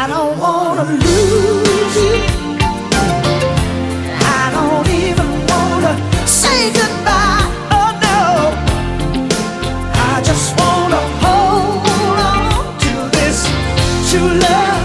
I don't wanna lose you. I don't even wanna say goodbye. Oh no, I just wanna hold on to this true love.